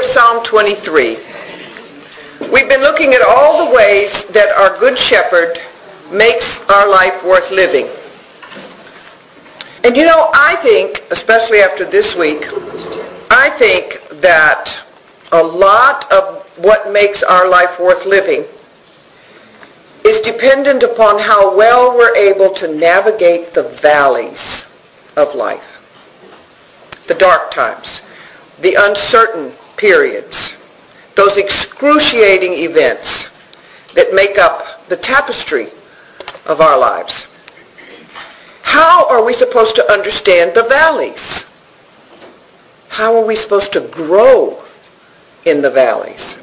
of Psalm 23. We've been looking at all the ways that our Good Shepherd makes our life worth living. And I think, especially after this week, I think that a lot of what makes our life worth living is dependent upon how well we're able to navigate the valleys of life, the dark times, the uncertain periods, those excruciating events that make up the tapestry of our lives. How are we supposed to understand the valleys? How are we supposed to grow in the valleys?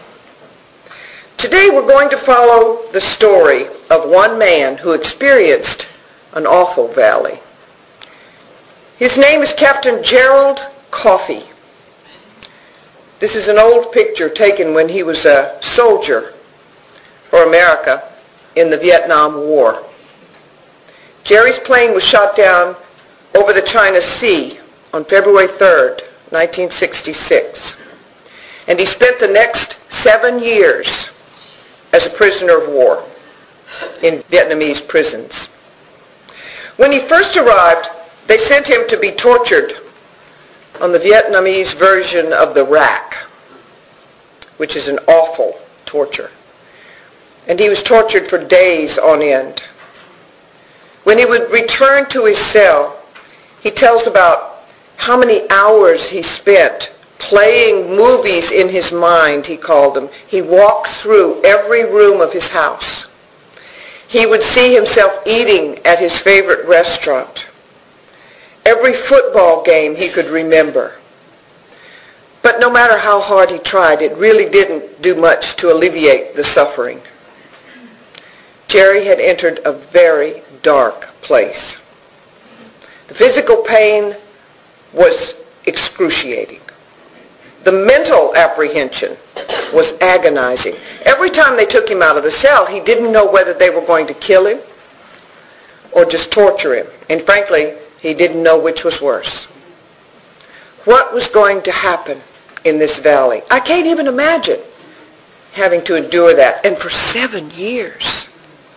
Today we're going to follow the story of one man who experienced an awful valley. His name is Captain Gerald Coffee. This is an old picture taken when he was a soldier for America in the Vietnam War. Jerry's plane was shot down over the China Sea on February 3rd, 1966. And he spent the next 7 years as a prisoner of war in Vietnamese prisons. When he first arrived, they sent him to be tortured on the Vietnamese version of the rack, which is an awful torture. And he was tortured for days on end. When he would return to his cell, he tells about how many hours he spent playing movies in his mind, he called them. He walked through every room of his house. He would see himself eating at his favorite restaurant. Every football game he could remember. But no matter how hard he tried, it really didn't do much to alleviate the suffering. Jerry had entered a very dark place. The physical pain was excruciating. The mental apprehension was agonizing. Every time they took him out of the cell, he didn't know whether they were going to kill him or just torture him. And frankly, he didn't know which was worse. What was going to happen in this valley? I can't even imagine having to endure that. And for 7 years.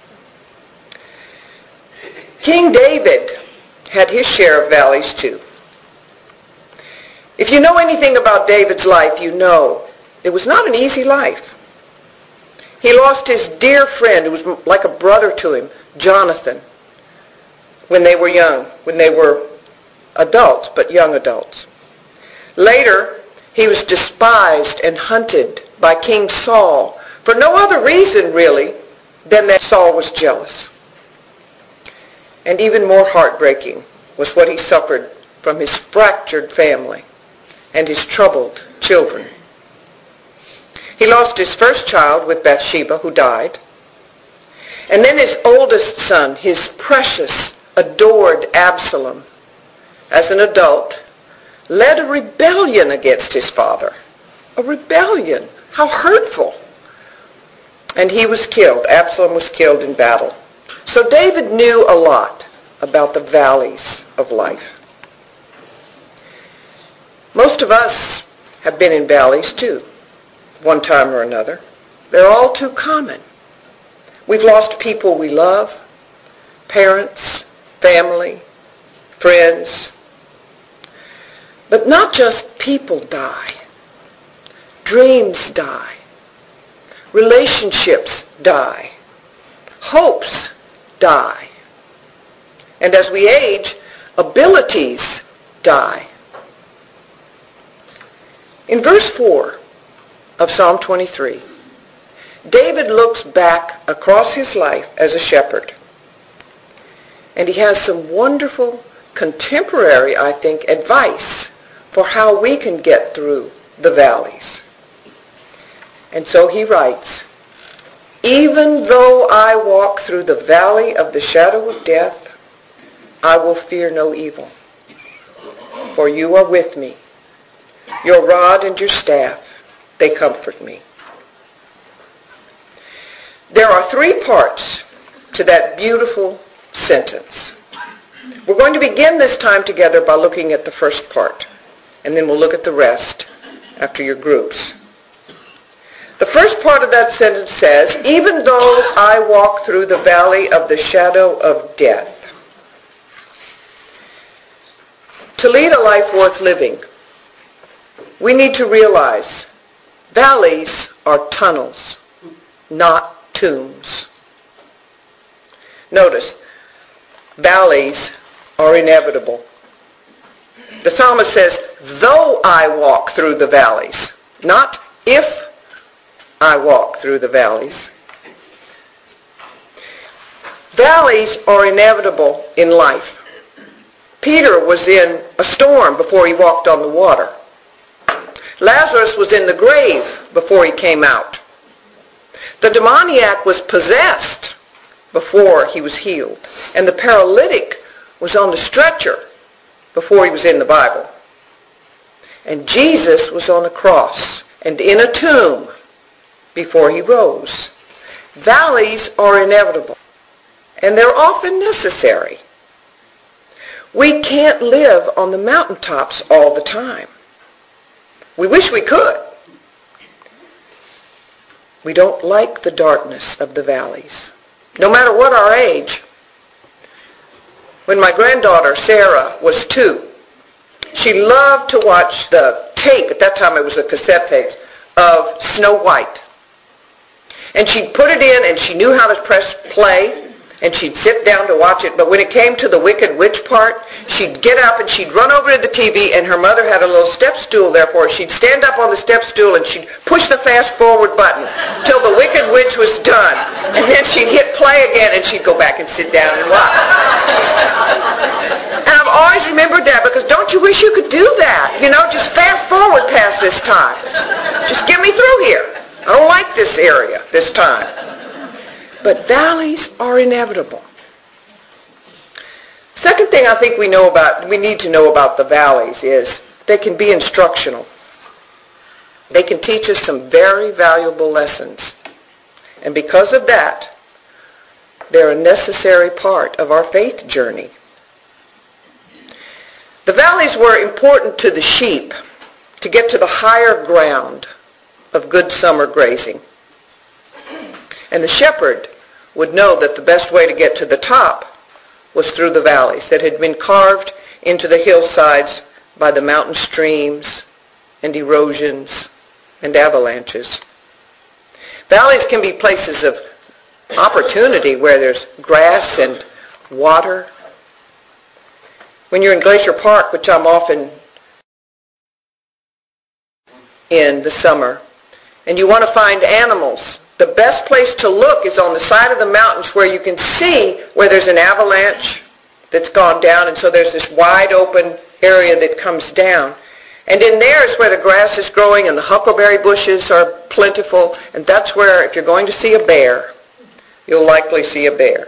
King David had his share of valleys too. If you know anything about David's life, you know it was not an easy life. He lost his dear friend, who was like a brother to him, Jonathan, when they were young, when they were adults, but young adults. Later, he was despised and hunted by King Saul for no other reason, really, than that Saul was jealous. And even more heartbreaking was what he suffered from his fractured family and his troubled children. He lost his first child with Bathsheba, who died. And then his oldest son, his precious, adored Absalom, as an adult, led a rebellion against his father. A rebellion. How hurtful. And he was killed. Absalom was killed in battle. So David knew a lot about the valleys of life. Most of us have been in valleys too, one time or another. They're all too common. We've lost people we love, parents, family, friends. But not just people die. Dreams die. Relationships die. Hopes die. And as we age, abilities die. In verse 4 of Psalm 23, David looks back across his life as a shepherd. And he has some wonderful, contemporary, I think, advice for how we can get through the valleys. And so he writes, "Even though I walk through the valley of the shadow of death, I will fear no evil, for you are with me. Your rod and your staff, they comfort me." There are 3 parts to that beautiful sentence. We're going to begin this time together by looking at the first part, and then we'll look at the rest after your groups. The first part of that sentence says, even though I walk through the valley of the shadow of death. To lead a life worth living, we need to realize valleys are tunnels, not tombs. Notice, valleys are inevitable. The psalmist says, though I walk through the valleys, not if I walk through the valleys. Valleys are inevitable in life. Peter was in a storm before he walked on the water. Lazarus was in the grave before he came out. The demoniac was possessed before he was healed. And the paralytic was on the stretcher before he was in the Bible. And Jesus was on a cross and in a tomb before he rose. Valleys are inevitable, and they're often necessary. We can't live on the mountaintops all the time. We wish we could. We don't like the darkness of the valleys, no matter what our age. When my granddaughter, Sarah, was 2, she loved to watch the tape, at that time it was the cassette tapes, of Snow White. And she'd put it in and she knew how to press play and she'd sit down to watch it. But when it came to the Wicked Witch part, she'd get up and she'd run over to the TV, and her mother had a little step stool there for her. She'd stand up on the step stool and she'd push the fast forward button till the Wicked Witch was done. And then she'd hit play again and she'd go back and sit down and watch. And I've always remembered that, because don't you wish you could do that? You know, just fast forward past this time. Just get me through here. I don't like this area this time. But valleys are inevitable. Second thing I think we need to know about the valleys is they can be instructional. They can teach us some very valuable lessons. And because of that, they're a necessary part of our faith journey. The valleys were important to the sheep to get to the higher ground of good summer grazing. And the shepherd would know that the best way to get to the top was through the valleys that had been carved into the hillsides by the mountain streams and erosions and avalanches. Valleys can be places of opportunity where there's grass and water. When you're in Glacier Park, which I'm often in the summer, and you want to find animals, the best place to look is on the side of the mountains where you can see where there's an avalanche that's gone down, and so there's this wide open area that comes down. And in there is where the grass is growing and the huckleberry bushes are plentiful, and that's where, if you're going to see a bear, you'll likely see a bear.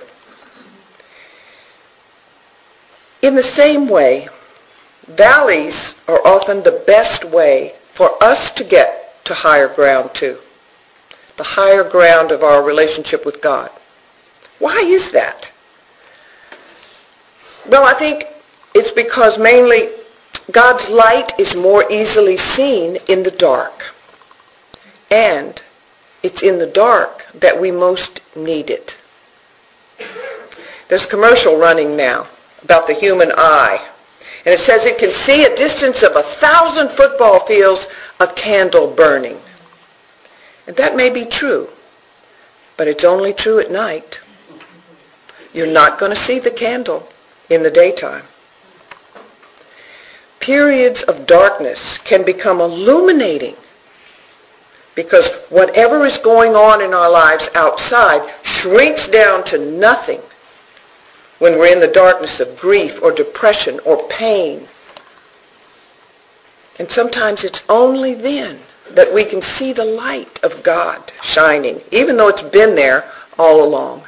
In the same way, valleys are often the best way for us to get to higher ground too. The higher ground of our relationship with God. Why is that? Well, I think it's because mainly God's light is more easily seen in the dark. And it's in the dark that we most need it. There's a commercial running now about the human eye. And it says it can see a distance of 1,000 football fields a candle burning. And that may be true, but it's only true at night. You're not going to see the candle in the daytime. Periods of darkness can become illuminating because whatever is going on in our lives outside shrinks down to nothing when we're in the darkness of grief or depression or pain. And sometimes it's only then that we can see the light of God shining, even though it's been there all along.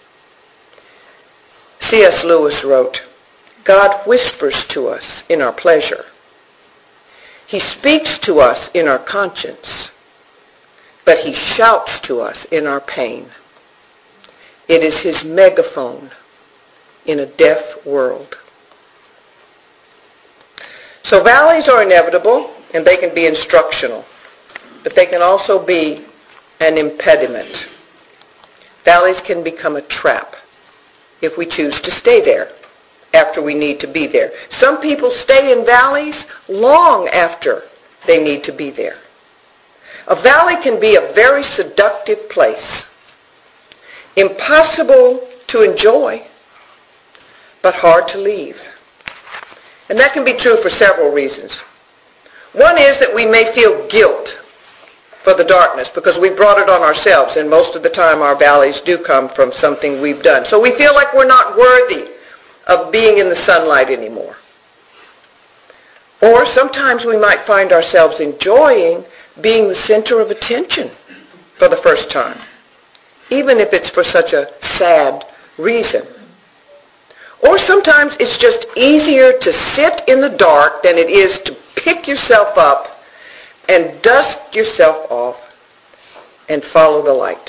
C.S. Lewis wrote, God whispers to us in our pleasure. He speaks to us in our conscience, but he shouts to us in our pain. It is his megaphone in a deaf world. So valleys are inevitable, and they can be instructional, but they can also be an impediment. Valleys can become a trap if we choose to stay there after we need to be there. Some people stay in valleys long after they need to be there. A valley can be a very seductive place, impossible to enjoy, but hard to leave. And that can be true for several reasons. One is that we may feel guilt for the darkness because we brought it on ourselves, and most of the time our valleys do come from something we've done. So we feel like we're not worthy of being in the sunlight anymore. Or sometimes we might find ourselves enjoying being the center of attention for the first time, even if it's for such a sad reason. Or sometimes it's just easier to sit in the dark than it is to pick yourself up and dust yourself off and follow the light.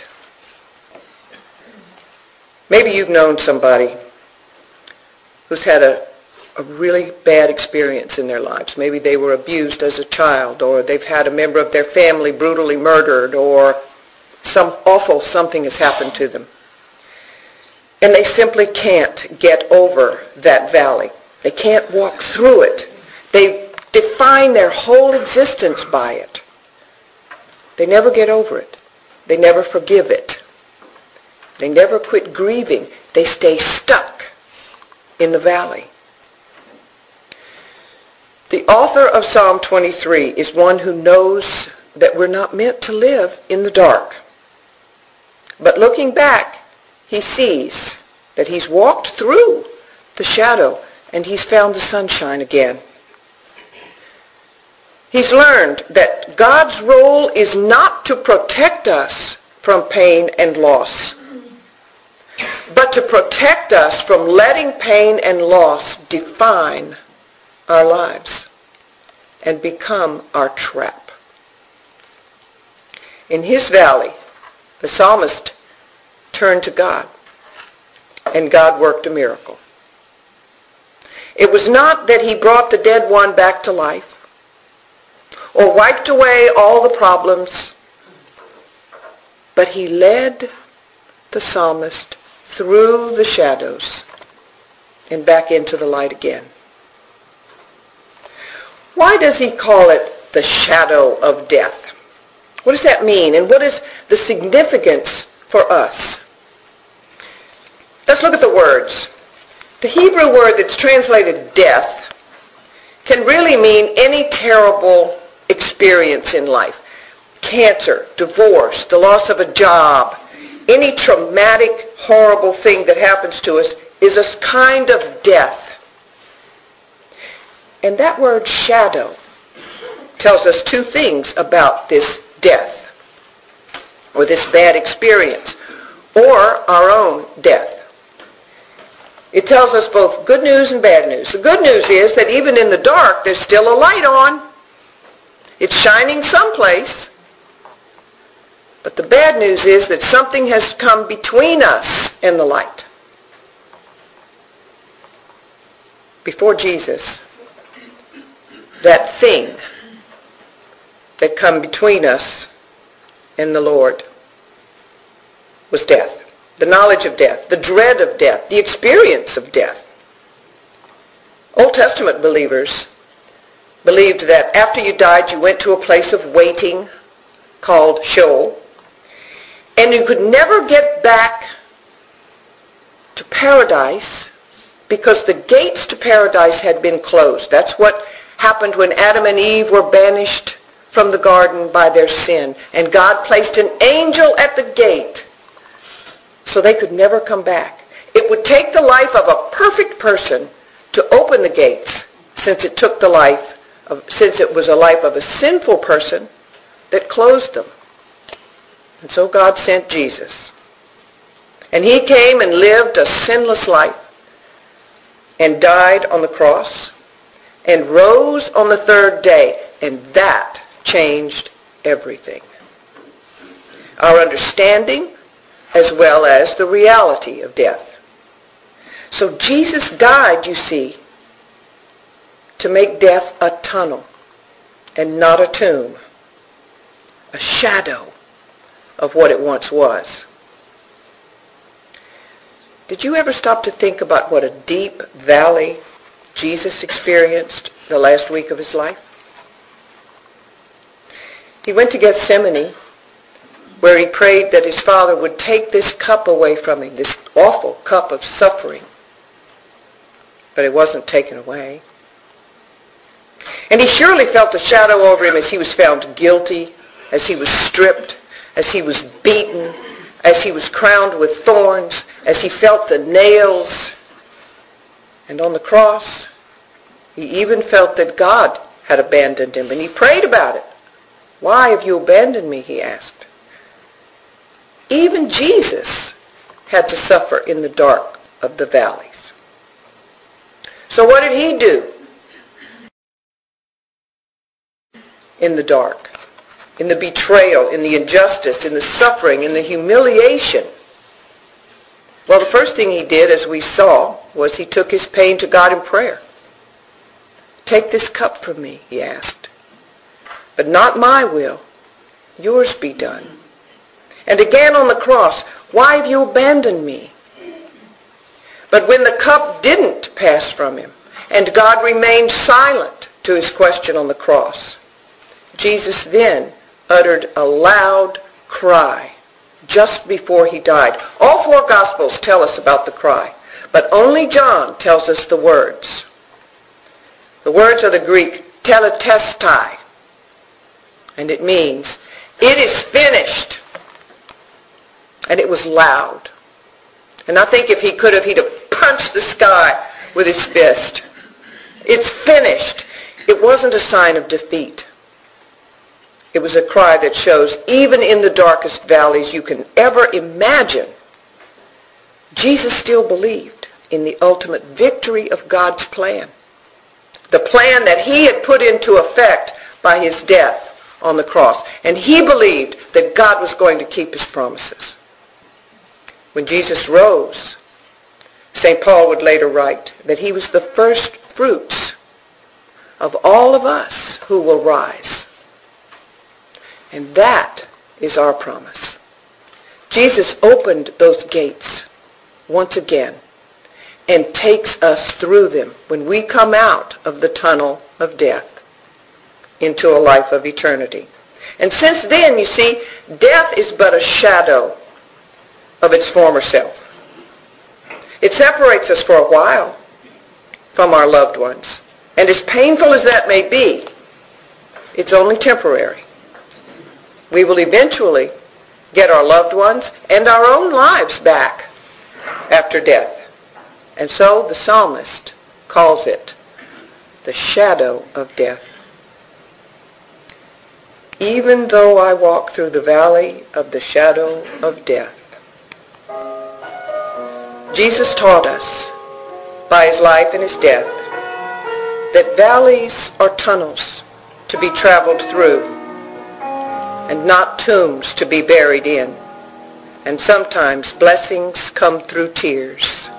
Maybe you've known somebody who's had a really bad experience in their lives. Maybe they were abused as a child, or they've had a member of their family brutally murdered, or some awful something has happened to them. And they simply can't get over that valley. They can't walk through it. They define their whole existence by it. They never get over it. They never forgive it. They never quit grieving. They stay stuck in the valley. The author of Psalm 23 is one who knows that we're not meant to live in the dark. But looking back, he sees that he's walked through the shadow and he's found the sunshine again. He's learned that God's role is not to protect us from pain and loss, but to protect us from letting pain and loss define our lives and become our trap. In his valley, the psalmist turned to God, and God worked a miracle. It was not that he brought the dead one back to life or wiped away all the problems, but he led the psalmist through the shadows and back into the light again. Why does he call it the shadow of death? What does that mean, and what is the significance for us? Let's look at the words. The Hebrew word that's translated death can really mean any terrible experience in life. Cancer, divorce, the loss of a job, any traumatic, horrible thing that happens to us is a kind of death. And that word shadow tells us two things about this death, or this bad experience, or our own death. It tells us both good news and bad news. The good news is that even in the dark, there's still a light on. It's shining someplace. But the bad news is that something has come between us and the light. Before Jesus, that thing that come between us and the Lord was death. The knowledge of death, the dread of death, the experience of death. Old Testament believers believed that after you died, you went to a place of waiting called Sheol, and you could never get back to paradise because the gates to paradise had been closed. That's what happened when Adam and Eve were banished from the garden by their sin, and God placed an angel at the gate so they could never come back. It would take the life of a perfect person to open the gates, since it was a life of a sinful person that closed them. And so God sent Jesus. And he came and lived a sinless life and died on the cross and rose on the third day, and that changed everything. Our understanding as well as the reality of death. So Jesus died, you see, to make death a tunnel and not a tomb, a shadow of what it once was. Did you ever stop to think about what a deep valley Jesus experienced the last week of his life? He went to Gethsemane, where he prayed that his Father would take this cup away from him, this awful cup of suffering. But it wasn't taken away. And he surely felt a shadow over him as he was found guilty, as he was stripped, as he was beaten, as he was crowned with thorns, as he felt the nails. And on the cross, he even felt that God had abandoned him, and he prayed about it. "Why have you abandoned me?" he asked. Even Jesus had to suffer in the dark of the valleys. So what did he do in the dark, in the betrayal, in the injustice, in the suffering, in the humiliation? Well, the first thing he did, as we saw, was he took his pain to God in prayer. "Take this cup from me," he asked. "But not my will, yours be done." And again on the cross, "Why have you abandoned me?" But when the cup didn't pass from him, and God remained silent to his question on the cross, Jesus then uttered a loud cry just before he died. All four Gospels tell us about the cry, but only John tells us the words. The words are the Greek tetelestai, and it means, "It is finished." And it was loud. And I think if he could have, he'd have punched the sky with his fist. It's finished. It wasn't a sign of defeat. It was a cry that shows, even in the darkest valleys you can ever imagine, Jesus still believed in the ultimate victory of God's plan. The plan that he had put into effect by his death on the cross. And he believed that God was going to keep his promises. When Jesus rose, St. Paul would later write that he was the first fruits of all of us who will rise. And that is our promise. Jesus opened those gates once again and takes us through them when we come out of the tunnel of death into a life of eternity. And since then, you see, death is but a shadow of its former self. It separates us for a while from our loved ones. And as painful as that may be, it's only temporary. We will eventually get our loved ones and our own lives back after death. And so the psalmist calls it the shadow of death. Even though I walk through the valley of the shadow of death. Jesus taught us by his life and his death that valleys are tunnels to be traveled through and not tombs to be buried in. And sometimes blessings come through tears.